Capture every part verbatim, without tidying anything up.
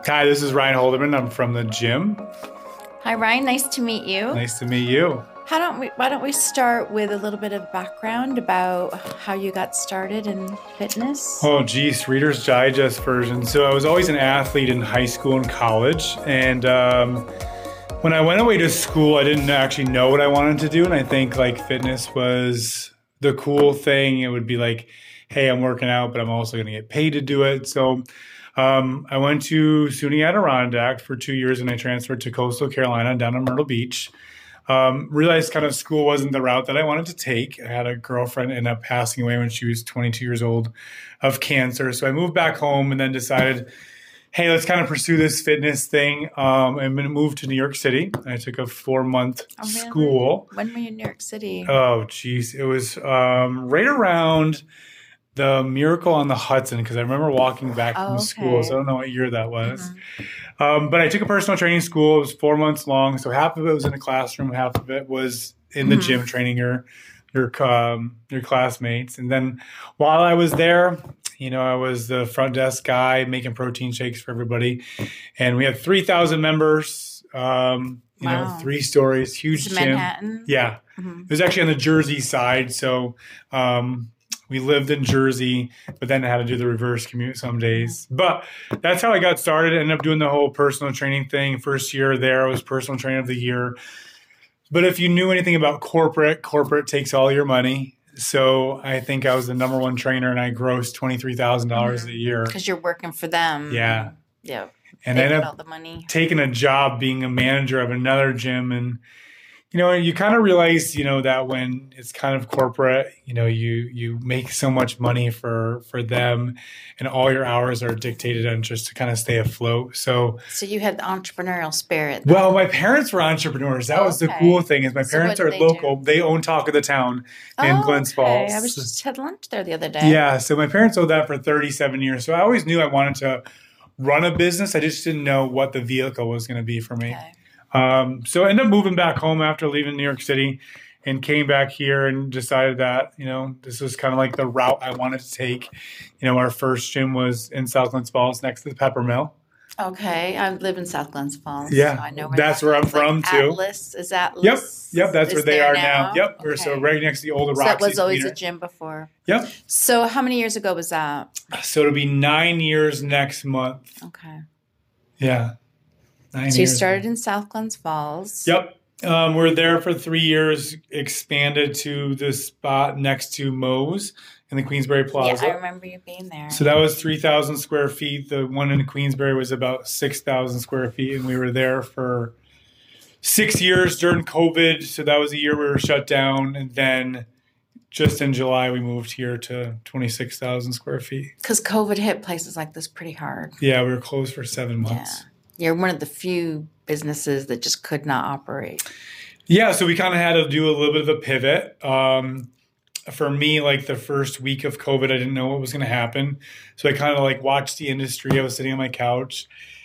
Hi, this is Ryan Holderman. I'm from the gym. Hi, Ryan. Nice to meet you. Nice to meet you. How don't we? Why don't we start with a little bit of background about how you got started in fitness? Oh, geez, Reader's Digest version. So I was always an athlete in high school and college, and um, when I went away to school, I didn't actually know what I wanted to do, and I think like fitness was the cool thing. It would be like, hey, I'm working out, but I'm also going to get paid to do it. So um, I went to SUNY Adirondack for two years, and I transferred to Coastal Carolina down in Myrtle Beach. Um, realized kind of school wasn't the route that I wanted to take. I had a girlfriend end up passing away when she was twenty-two years old of cancer. So I moved back home and then decided, hey, let's kind of pursue this fitness thing. Um, and then moved to New York City. I took a four month Oh, really? school. When were you in New York City? Oh, geez. It was um, right around the Miracle on the Hudson, because I remember walking back Oh, from okay. school. So I don't know what year that was. Mhm. Um, but I took a personal training school. It was four months long. So half of it was in a classroom, half of it was in the Mhm. gym training your your um, your classmates. And then while I was there, you know, I was the front desk guy making protein shakes for everybody. And we had three thousand members, um, you know, Wow. three stories, huge Is it gym. Manhattan? Yeah. Mhm. It was actually on the Jersey side. So um, we lived in Jersey, but then I had to do the reverse commute some days. But that's how I got started. Ended up doing the whole personal training thing. First year there, I was personal trainer of the year. But if you knew anything about corporate, corporate takes all your money. So I think I was the number one trainer, and I grossed twenty-three thousand dollars a year. Because you're working for them. Yeah. Yeah. And They I get ended all up the money. taking a job being a manager of another gym. And you know, you kind of realize, you know, that when it's kind of corporate, you know, you you make so much money for for them, and all your hours are dictated on just to kind of stay afloat. So, So you had the entrepreneurial spirit. then. well, my parents were entrepreneurs. That was the Okay. cool thing is my So parents what are did they local. do? They own Talk of the Town in Oh, Glens okay. Falls. I was just had lunch there the other day. Yeah, so my parents owned that for thirty-seven years. So I always knew I wanted to run a business. I just didn't know what the vehicle was going to be for me. Okay. Um, so I ended up moving back home after leaving New York City, and came back here and decided that, you know, this was kind of like the route I wanted to take. You know, our first gym was in South Glens Falls next to the Pepper Mill. Okay. I live in South Glens Falls. Yeah, So I know that's that where I'm is. Like from, too. Atlas. Is Atlas? Yep. Yep. That's is where they there are now. Yep. We're so Okay. right next to the older So that Roxy was always Theater. a gym before. Yep. So how many years ago was that? So it'll be nine years next month. Okay. Yeah. Nine So you years. started in South Glens Falls. Yep. Um, we're there for three years, expanded to the spot next to Moe's in the Queensbury Yeah, Plaza. I remember you being there. So that was three thousand square feet. The one in Queensbury was about six thousand square feet. And we were there for six years during COVID. So that was the year we were shut down. And then just in July, we moved here to twenty-six thousand square feet. Because COVID hit places like this pretty hard. Yeah, we were closed for seven months. Yeah. You're one of the few businesses that just could not operate. Yeah, so we kind of had to do a little bit of a pivot. Um, for me, like the first week of COVID, I didn't know what was going to happen. So I kind of like watched the industry. I was sitting on my couch.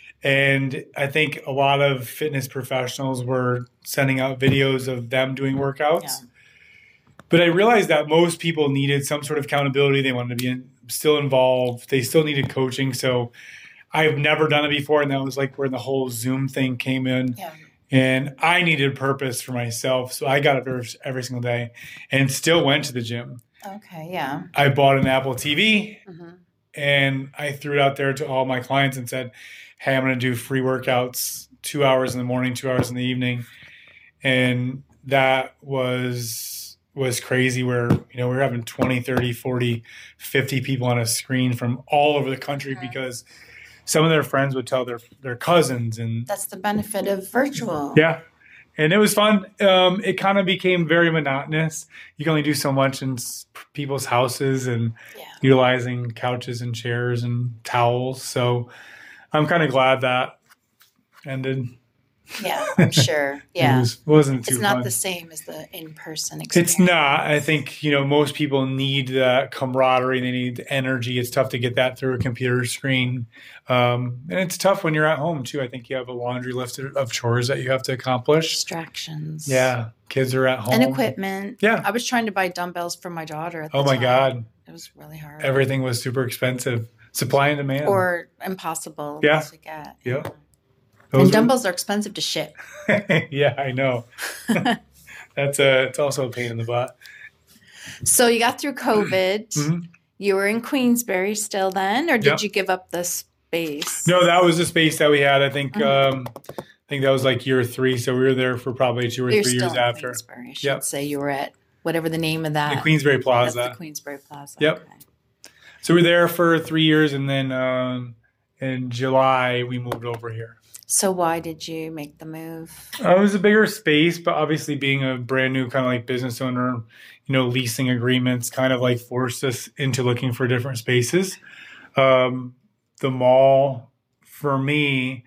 And I think a lot of fitness professionals were sending out videos of them doing workouts. Yeah. But I realized that most people needed some sort of accountability. They wanted to be in, still involved. They still needed coaching. So I've never done it before. And that was like where the whole Zoom thing came in. Yeah. And I needed purpose for myself. So I got up every, every single day and still went to the gym. Okay. Yeah. I bought an Apple T V hmm and I threw it out there to all my clients and said, hey, I'm going to do free workouts two hours in the morning, two hours in the evening. And that was was crazy where, you know, we were having twenty, thirty, forty, fifty people on a screen from all over the country Mhm. because some of their friends would tell their their cousins. And That's the benefit of virtual. yeah. And it was fun. Um, it kind of became very monotonous. You can only do so much in s- people's houses and Yeah. utilizing couches and chairs and towels. So I'm kind of glad that ended. Yeah, I'm sure. Yeah. It was, wasn't too It's not fun. the same as the in-person experience. It's not. I think, you know, most people need that camaraderie. They need the energy. It's tough to get that through a computer screen. Um, and it's tough when you're at home, too. I think you have a laundry list of chores that you have to accomplish. Distractions. Yeah. Kids are at home. And equipment. Yeah. I was trying to buy dumbbells for my daughter at the Oh, my time. God. It was really hard. Everything was super expensive. Supply and demand. Or impossible yeah. to get. Yeah. yeah. Those And are, dumbbells are expensive to ship. yeah, I know. That's a, it's also a pain in the butt. So you got through COVID. Mm-hmm. You were in Queensbury still then, or did Yep. you give up the space? No, that was the space that we had. I think Mm-hmm. um, I think that was like year three. So we were there for probably two or You're three still years in after. Queensbury. I should Yep. say you were at whatever the name of that. The Queensbury Plaza. That's the Queensbury Plaza. Yep. Okay. So we were there for three years, and then um, in July we moved over here. So why did you make the move? Uh, it was a bigger space, but obviously being a brand new kind of like business owner, you know, leasing agreements kind of like forced us into looking for different spaces. Um, the mall, for me,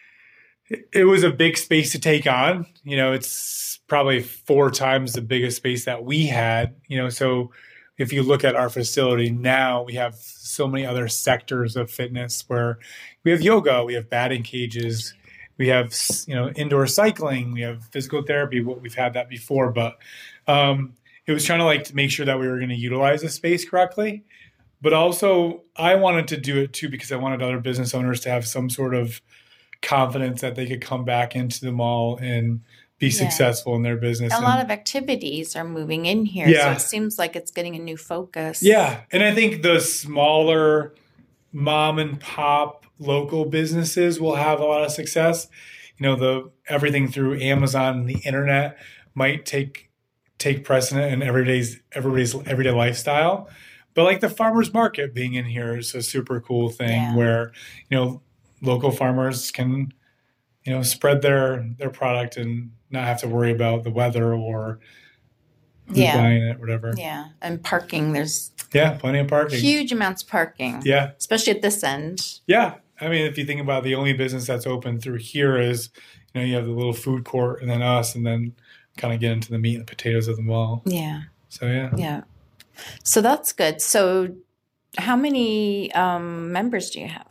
it, it was a big space to take on. You know, it's probably four times the biggest space that we had, you know, so if you look at our facility now, we have so many other sectors of fitness where we have yoga, we have batting cages, we have, you know, indoor cycling, we have physical therapy. What we've had that before, but um, it was trying to like to make sure that we were going to utilize the space correctly. But also, I wanted to do it too because I wanted other business owners to have some sort of confidence that they could come back into the mall and be Yeah. successful in their business. A And- lot of activities are moving in here, Yeah. so it seems like it's getting a new focus. Yeah. And I think the smaller mom and pop local businesses will have a lot of success. You know, the everything through Amazon and the internet might take take precedent in everyday's everybody's everyday lifestyle. But like the farmers market being in here is a super cool thing Yeah. where, you know, local farmers can, you know, spread their their product and not have to worry about the weather or who's Yeah. buying it, whatever. Yeah. And parking, there's Yeah, plenty of parking. huge amounts of parking, Yeah. especially at this end. Yeah. I mean, if you think about it, the only business that's open through here is, you know, you have the little food court and then us, and then kind of get into the meat and potatoes of the mall. Yeah. So, yeah. Yeah. So that's good. So how many um, members do you have?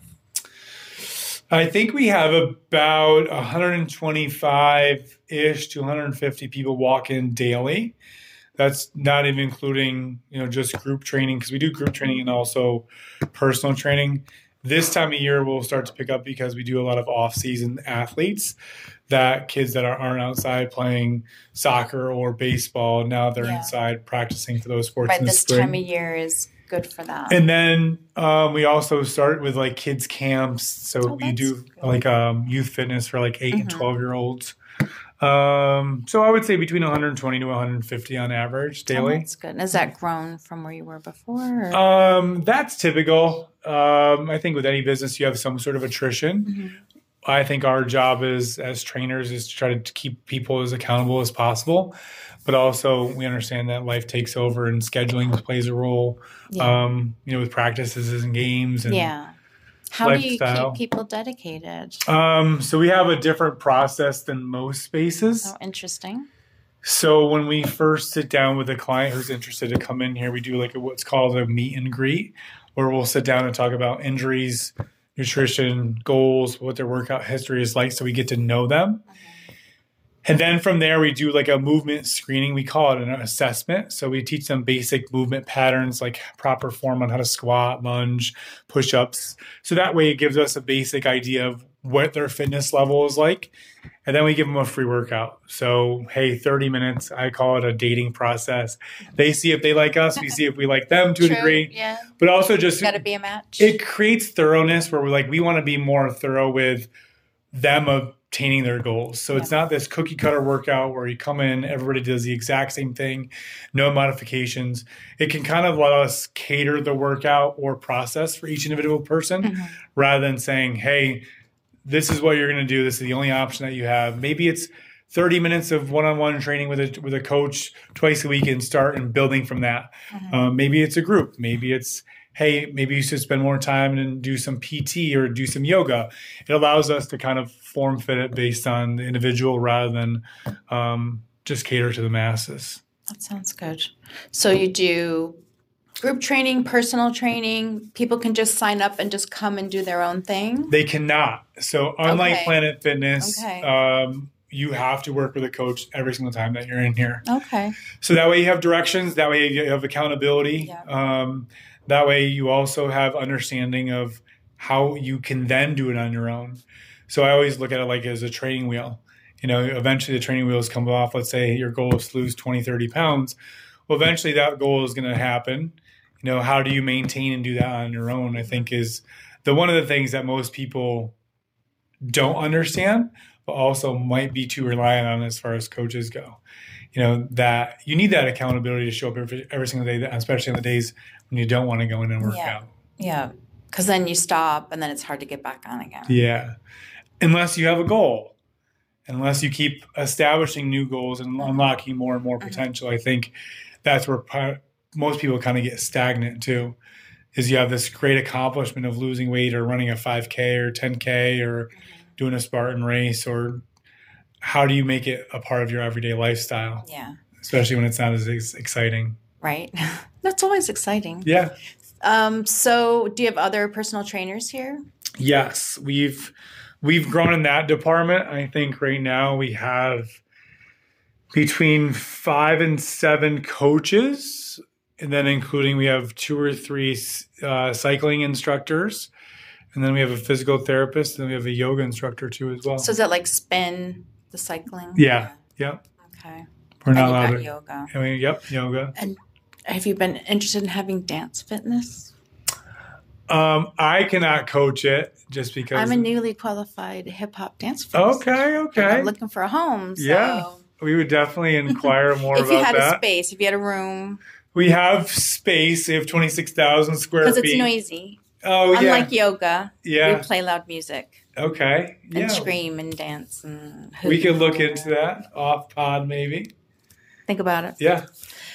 I think we have about one hundred twenty-five-ish to one hundred fifty people walk in daily. That's not even including, you know, just group training, because we do group training and also personal training. This time of year, we'll start to pick up because we do a lot of off-season athletes, that kids that are, aren't outside playing soccer or baseball, now they're Yeah. inside practicing for those sports Right. in the This spring. time of year is good for that. And then um, we also start with like kids camps. So Oh, we that's do good. like um, youth fitness for like eight and Mhm. twelve year olds. Um, so I would say between one hundred twenty to one hundred fifty on average Oh, daily. that's good. And has that grown from where you were before? Or? Um, that's typical. Um, I think with any business, you have some sort of attrition. Mhm. I think our job is as trainers is to try to keep people as accountable as possible, but also we understand that life takes over and scheduling plays a role. Yeah. Um, you know, with practices and games and yeah. How do you lifestyle. keep people dedicated? Um, so we have a different process than most spaces. Oh, interesting. So when we first sit down with a client who's interested to come in here, we do like a, what's called a meet and greet, where we'll sit down and talk about injuries, nutrition, goals, what their workout history is like, so we get to know them. And then from there, we do like a movement screening. We call it an assessment. So we teach them basic movement patterns, like proper form on how to squat, lunge, push-ups. So that way it gives us a basic idea of what their fitness level is like. And then we give them a free workout. So, hey, thirty minutes, I call it a dating process. They see if they like us. We see if we like them to a True, degree. Yeah. But also just Got to be a match. it creates thoroughness where we're like, we want to be more thorough with them obtaining their goals. So it's not this cookie cutter workout where you come in, everybody does the exact same thing, no modifications. It can kind of let us cater the workout or process for each individual person Mhm. rather than saying, hey, this is what you're going to do. This is the only option that you have. Maybe it's thirty minutes of one-on-one training with a, with a coach twice a week and start and building from that. Mhm. Um, maybe it's a group. Maybe it's, hey, maybe you should spend more time and do some P T or do some yoga. It allows us to kind of form fit it based on the individual rather than um, just cater to the masses. That sounds good. So you do group training, personal training. People can just sign up and just come and do their own thing. They cannot. So unlike Okay. Planet Fitness, Okay. um, you have to work with a coach every single time that you're in here. Okay. So that way you have directions. That way you have accountability. Yeah. Um, that way you also have understanding of how you can then do it on your own. So I always look at it like as a training wheel. You know, eventually the training wheels come off. Let's say your goal is to lose twenty, thirty pounds. Well, eventually that goal is going to happen. You know, how do you maintain and do that on your own, I think is the one of the things that most people don't understand, but also might be too reliant on as far as coaches go. You know, that you need that accountability to show up every, every single day, especially on the days when you don't want to go in and work yeah. out. Yeah. Because then you stop and then it's hard to get back on again. Yeah. Unless you have a goal, unless you keep establishing new goals and mm-hmm. unlocking more and more potential, mm-hmm. I think that's where part, most people kind of get stagnant too, is you have this great accomplishment of losing weight or running a five K or ten K or mm-hmm. doing a Spartan race, or how do you make it a part of your everyday lifestyle? Yeah. Especially when it's not as exciting. Right. That's always exciting. Yeah. Um, so do you have other personal trainers here? Yes. We've we've grown in that department. I think right now we have between five and seven coaches, and then including we have two or three uh, cycling instructors. And then we have a physical therapist, and we have a yoga instructor too as well. So is that like spin, the cycling? Yeah. Yeah. Okay. We're not and allowed you've to. got yoga. I mean, yep, yoga. And have you been interested in having dance fitness? Um, I cannot coach it just because I'm a newly qualified hip hop dance fitness. Okay, okay. I'm looking for a home. So. Yeah. We would definitely inquire more if about you had that. a space, if you had a room. We have space. We have twenty-six thousand square feet. Because it's noisy. Oh, yeah. Unlike yoga, yeah. we play loud music. Okay. Yeah. And scream and dance. And we could look into that off pod maybe. Think about it. Yeah.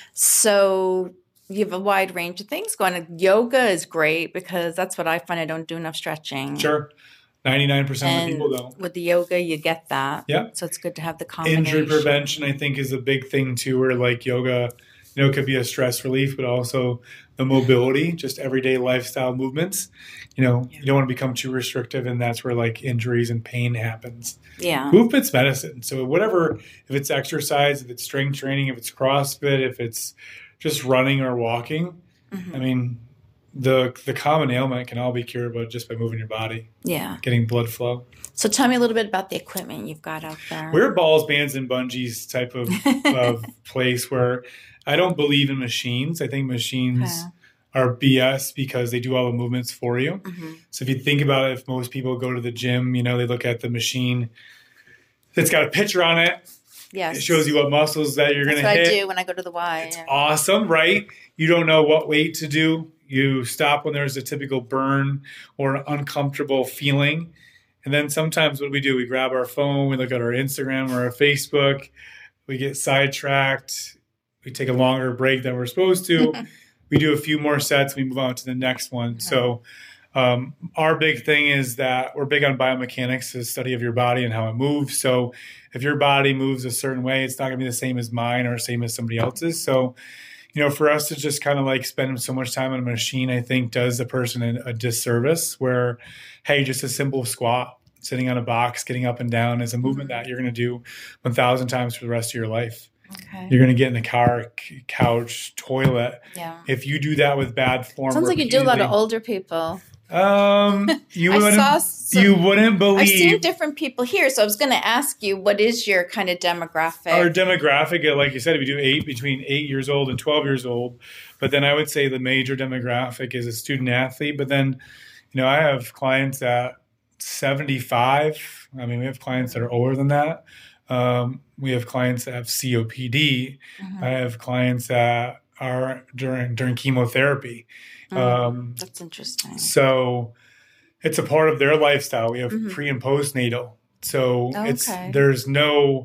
So you have a wide range of things going on. Yoga is great because that's what I find. I don't do enough stretching. Sure. ninety-nine percent and of the people don't. With the yoga, you get that. Yeah. So it's good to have the combination. Injury prevention, I think, is a big thing too, where like yoga, you know, could be a stress relief, but also the mobility, just everyday lifestyle movements. You know, yeah. you don't want to become too restrictive, and that's where like injuries and pain happens. Yeah. Movement's medicine. So whatever, if it's exercise, if it's strength training, if it's CrossFit, if it's just running or walking, mm-hmm. I mean, the the common ailment can all be cured by just by moving your body. Yeah. Getting blood flow. So tell me a little bit about the equipment you've got out there. We're balls, bands, and bungees type of, of place where I don't believe in machines. I think machines okay. are B S because they do all the movements for you. Mm-hmm. So if you think about it, if most people go to the gym, you know, they look at the machine that's got a picture on it. Yes. It shows you what muscles that you're going to hit. That's what I do when I go to the Y. It's yeah. awesome, right? You don't know what weight to do. You stop when there's a typical burn or uncomfortable feeling. And then sometimes what do we do? We grab our phone, we look at our Instagram or our Facebook, we get sidetracked, we take a longer break than we're supposed to. We do a few more sets, we move on to the next one. Okay. So um, our big thing is that we're big on biomechanics, the study of your body and how it moves. So if your body moves a certain way, it's not going to be the same as mine or same as somebody else's. So, you know, for us to just kind of like spend so much time on a machine, I think does the person a, a disservice where, hey, just a simple squat, sitting on a box, getting up and down is a movement that you're going to do one thousand times for the rest of your life. Okay. You're going to get in the car, c- couch, toilet. Yeah. If you do that with bad form. Sounds like you do a lot of older people. Um, you wouldn't, some, you wouldn't believe. I've seen different people here, so I was going to ask you, what is your kind of demographic? Our demographic, like you said, we do eight between eight years old and twelve years old. But then I would say the major demographic is a student athlete. But then, you know, I have clients at seventy-five. I mean, we have clients that are older than that. Um, we have clients that have C O P D. Mm-hmm. I have clients that are during during chemotherapy. Mm, um, that's interesting. So it's a part of their lifestyle. We have mm-hmm. pre and postnatal. So oh, it's okay. There's no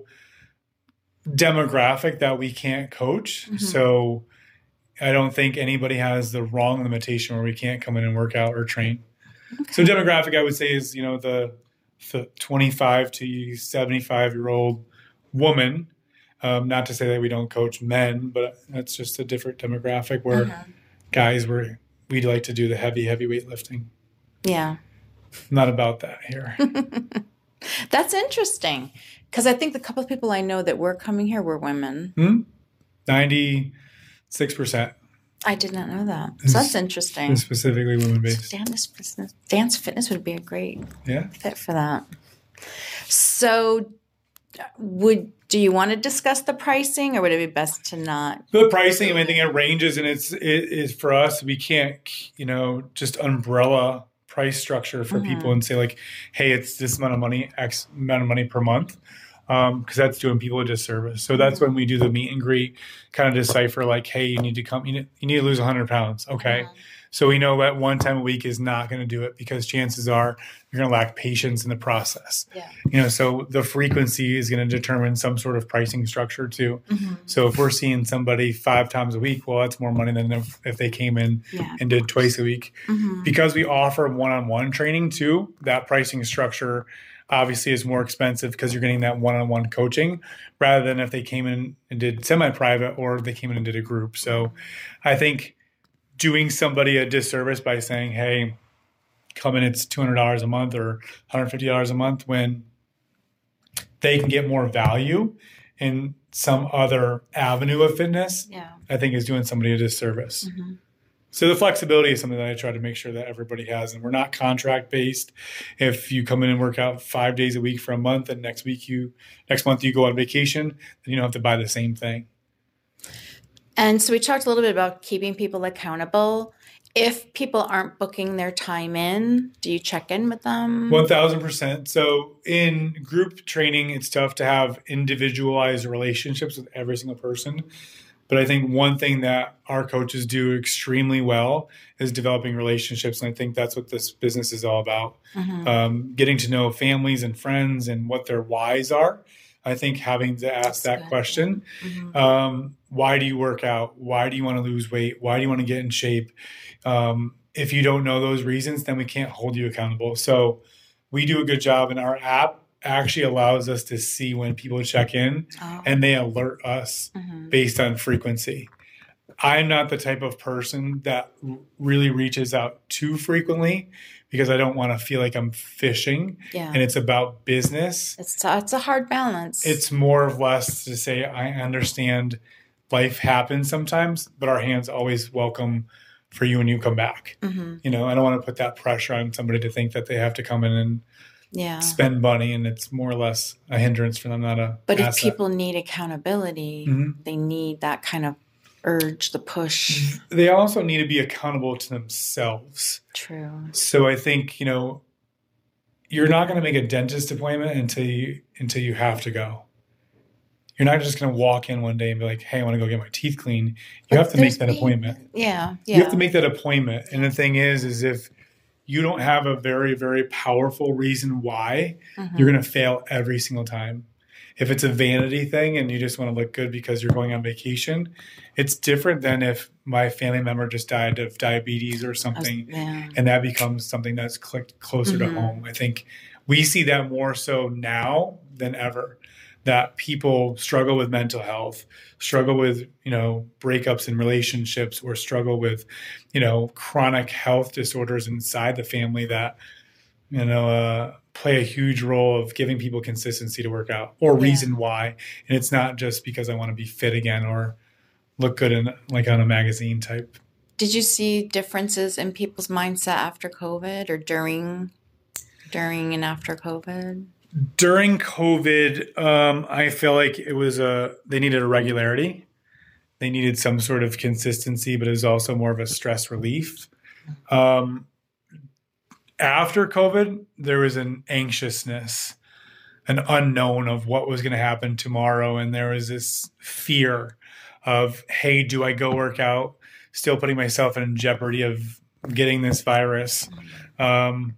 demographic that we can't coach. Mm-hmm. So I don't think anybody has the wrong limitation where we can't come in and work out or train. Okay. So demographic, I would say, is, you know, the, the twenty-five to seventy-five year old woman. Um, not to say that we don't coach men, but that's just a different demographic where uh-huh. guys were. We'd like to do the heavy, heavy weightlifting. Yeah. Not about that here. That's interesting. Because I think the couple of people I know that were coming here were women. Hmm? ninety-six percent. I did not know that. So that's interesting. It's specifically women-based. So dance, fitness, dance fitness would be a great yeah. fit for that. So would do you want to discuss the pricing, or would it be best to not? The pricing, I mean, I think it ranges, and it's it is for us. We can't, you know, just umbrella price structure for mm-hmm. people and say like, hey, it's this amount of money, X amount of money per month. Um, because that's doing people a disservice. So that's when we do the meet and greet, kind of decipher like, hey, you need to come, you need, you need to lose one hundred pounds. Okay. Mm-hmm. So we know that one time a week is not going to do it, because chances are you're going to lack patience in the process. Yeah. You know, so the frequency is going to determine some sort of pricing structure too. Mm-hmm. So if we're seeing somebody five times a week, well, that's more money than if, if they came in yeah. and did twice a week. Mm-hmm. Because we offer one-on-one training too, that pricing structure obviously is more expensive, because you're getting that one-on-one coaching rather than if they came in and did semi-private, or they came in and did a group. So I think doing somebody a disservice by saying, hey, come in, it's two hundred dollars a month or one hundred fifty dollars a month, when they can get more value in some other avenue of fitness, yeah. I think is doing somebody a disservice. Mm-hmm. So the flexibility is something that I try to make sure that everybody has. And we're not contract based. If you come in and work out five days a week for a month, and next week you, next month you go on vacation, then you don't have to buy the same thing. And so we talked a little bit about keeping people accountable. If people aren't booking their time in, do you check in with them? one thousand percent. So in group training, it's tough to have individualized relationships with every single person. But I think one thing that our coaches do extremely well is developing relationships. And I think that's what this business is all about. Mm-hmm. Um, getting to know families and friends and what their whys are. I think having to ask that's that good. question, mm-hmm. um, why do you work out? Why do you want to lose weight? Why do you want to get in shape? Um, if you don't know those reasons, then we can't hold you accountable. So we do a good job, and our app actually allows us to see when people check in, oh. and they alert us mm-hmm. based on frequency. I'm not the type of person that really reaches out too frequently, because I don't want to feel like I'm fishing, yeah. and it's about business. It's a, it's a hard balance. It's more or less to say, I understand life happens sometimes, but our hand's always welcome for you when you come back. Mm-hmm. You know, I don't want to put that pressure on somebody to think that they have to come in and yeah. spend money, and it's more or less a hindrance for them, not a But asset. If people need accountability, mm-hmm. they need that kind of urge, the push. They also need to be accountable to themselves. True. So I think, you know, you're not going to make a dentist appointment until you until you have to go. You're not just going to walk in one day and be like, hey, I want to go get my teeth cleaned. You but have to make that being, appointment. Yeah, yeah. You have to make that appointment. And the thing is, is if you don't have a very, very powerful reason why, mm-hmm. you're going to fail every single time. If it's a vanity thing and you just want to look good because you're going on vacation, it's different than if my family member just died of diabetes or something, was, yeah. and that becomes something that's clicked closer mm-hmm. to home. I think we see that more so now than ever, that people struggle with mental health, struggle with, you know, breakups in relationships, or struggle with, you know, chronic health disorders inside the family that, you know, uh, play a huge role of giving people consistency to work out, or reason yeah. why. And it's not just because I want to be fit again or look good in like on a magazine type. Did you see differences in people's mindset after COVID, or during, during and after COVID? During COVID, um, I feel like it was a, they needed a regularity. They needed some sort of consistency, but it was also more of a stress relief. Um, After COVID, there was an anxiousness, an unknown of what was going to happen tomorrow. And there was this fear of, hey, do I go work out? Still putting myself in jeopardy of getting this virus. Um,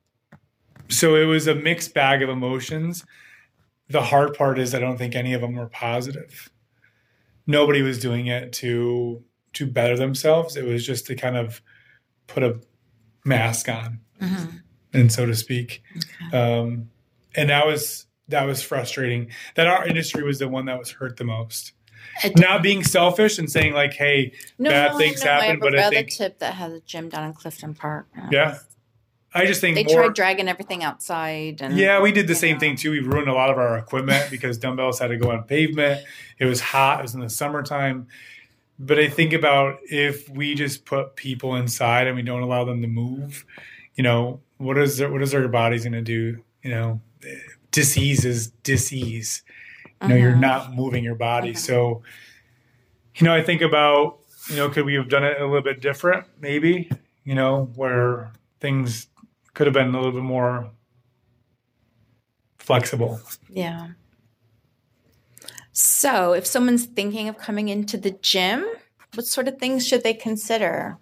so it was a mixed bag of emotions. The hard part is I don't think any of them were positive. Nobody was doing it to, to better themselves. It was just to kind of put a mask on. Mm-hmm. And so to speak. Okay. Um, and that was, that was frustrating that our industry was the one that was hurt the most. Not being selfish and saying like, hey, no, bad no, things no, happen. I have but a I think relative that has a gym down in Clifton Park. Yeah. I just think they more, tried dragging everything outside. And, yeah, we did the same know. thing too. We ruined a lot of our equipment because dumbbells had to go on pavement. It was hot. It was in the summertime. but I think about if we just put people inside and we don't allow them to move, you know, what is their, what is their body's going to do? You know, disease is disease. You know, uh-huh. You're not moving your body. Uh-huh. So, you know, I think about, you know, could we have done it a little bit different? Maybe, you know, where things could have been a little bit more flexible. Yeah. So if someone's thinking of coming into the gym, what sort of things should they consider?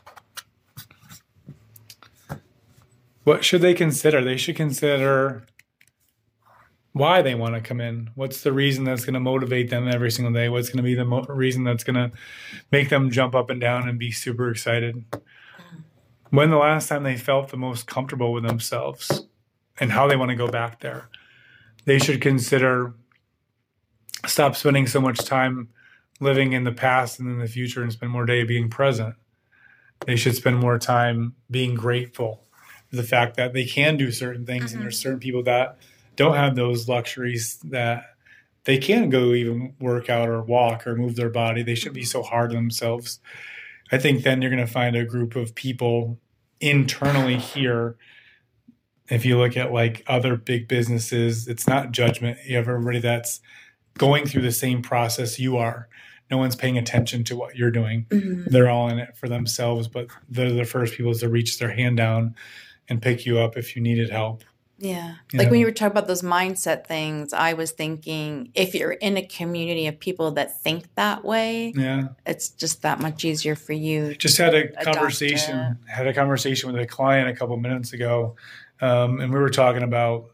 What should they consider? They should consider why they want to come in. What's the reason that's going to motivate them every single day? What's going to be the mo- reason that's going to make them jump up and down and be super excited? When the last time they felt the most comfortable with themselves and how they want to go back there? They should consider stop spending so much time living in the past and in the future and spend more day being present. They should spend more time being grateful for the fact that they can do certain things. Mm-hmm. And there's certain people that don't have those luxuries, that they can't go even work out or walk or move their body. They shouldn't be so hard on themselves. I think then you're going to find a group of people internally here. If you look at like other big businesses, it's not judgment. You have everybody that's going through the same process you are. No one's paying attention to what you're doing. Mm-hmm. They're all in it for themselves, but they're the first people to reach their hand down and pick you up if you needed help. Yeah. You like know? When you were talking about those mindset things, I was thinking if you're in a community of people that think that way, yeah, it's just that much easier for you. Just had a conversation, it. had a conversation with a client a couple minutes ago. Um, and we were talking about,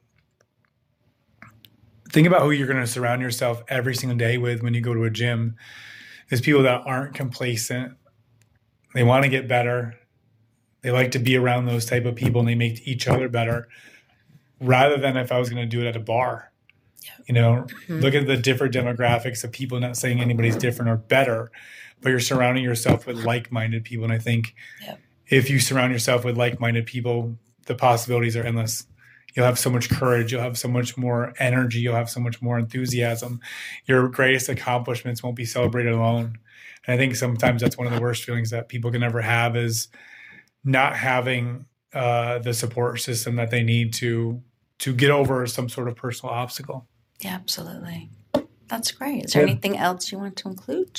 think about who you're going to surround yourself every single day with when you go to a gym. Is people that aren't complacent. They want to get better. They like to be around those type of people and they make each other better. Rather than if I was going to do it at a bar, yeah. you know, mm-hmm. look at the different demographics of people, not saying anybody's different or better, but you're surrounding yourself with like-minded people. And I think yeah. if you surround yourself with like-minded people, the possibilities are endless. You'll have so much courage. You'll have so much more energy. You'll have so much more enthusiasm. Your greatest accomplishments won't be celebrated alone. And I think sometimes that's one of the worst feelings that people can ever have is not having uh, the support system that they need to to get over some sort of personal obstacle. Yeah, absolutely. That's great. Is there yeah. anything else you want to include?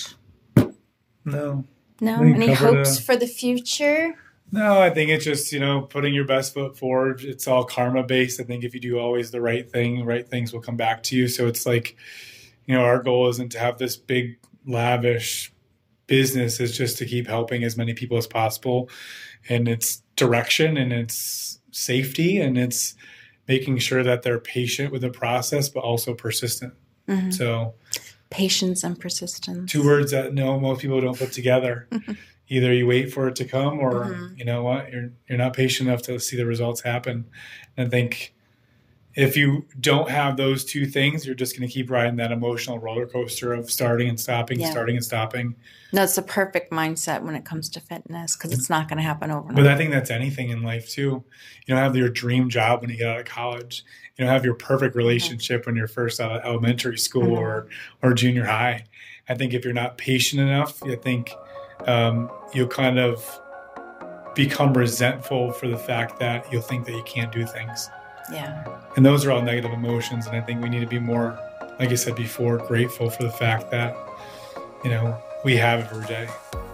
No. No? Any hopes a, for the future? No, I think it's just, you know, putting your best foot forward. It's all karma based. I think if you do always the right thing, right things will come back to you. So it's like, you know, our goal isn't to have this big, lavish business. It's just to keep helping as many people as possible. And it's direction and it's safety and it's making sure that they're patient with the process, but also persistent. Mm-hmm. So patience and persistence. Two words that no, most people don't put together. Either you wait for it to come or mm-hmm. you know what, you're you're not patient enough to see the results happen. And I think if you don't have those two things, you're just going to keep riding that emotional roller coaster of starting and stopping, yeah. starting and stopping. No, it's the perfect mindset when it comes to fitness because it's not going to happen overnight. But I think that's anything in life too. You don't have your dream job when you get out of college. You don't have your perfect relationship mm-hmm. when you're first out of elementary school mm-hmm. or or junior high. I think if you're not patient enough, I think um, you'll kind of become resentful for the fact that you'll think that you can't do things. Yeah. And those are all negative emotions. And I think we need to be more, like I said before, grateful for the fact that, you know, we have every day.